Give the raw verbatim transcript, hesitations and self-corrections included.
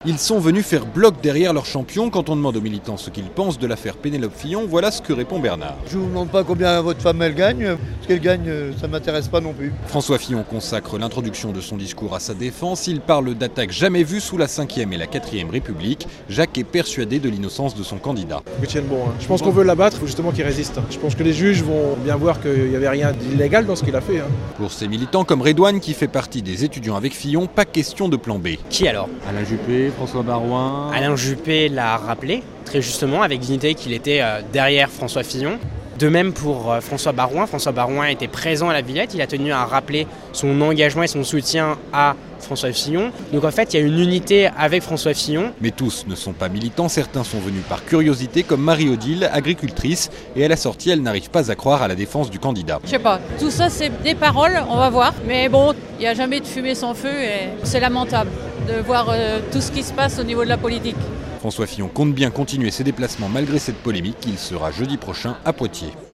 Ils sont venus faire bloc derrière leur champion. Quand on demande aux militants ce qu'ils pensent de l'affaire Pénélope Fillon, voilà ce que répond Bernard. Je ne vous demande pas combien votre femme elle gagne. Ce qu'elle gagne, ça ne m'intéresse pas non plus. François Fillon consacre l'introduction de son discours à sa défense. Il parle d'attaques jamais vues sous la cinquième et la quatrième République. Jacques est persuadé de l'innocence de son candidat. Que tienne bon, hein. Je pense qu'on veut l'abattre, il faut justement qu'il résiste. Je pense que les juges vont bien voir qu'il n'y avait rien d'illégal dans ce qu'il a fait. Hein. Pour ces militants comme Redouane, qui fait partie des étudiants avec Fillon, pas question de plan B. Qui alors? Alain Juppé, François Baroin. Alain Juppé l'a rappelé, très justement, avec dignité, qu'il était euh, derrière François Fillon. De même pour euh, François Baroin. François Baroin était présent à la Villette, il a tenu à rappeler son engagement et son soutien à François Fillon. Donc en fait, il y a une unité avec François Fillon. Mais tous ne sont pas militants, certains sont venus par curiosité, comme Marie-Odile, agricultrice, et à la sortie, elle n'arrive pas à croire à la défense du candidat. Je sais pas, tout ça c'est des paroles, on va voir. Mais bon, il n'y a jamais de fumée sans feu et c'est lamentable de voir euh, tout ce qui se passe au niveau de la politique. François Fillon compte bien continuer ses déplacements malgré cette polémique. Il sera jeudi prochain à Poitiers.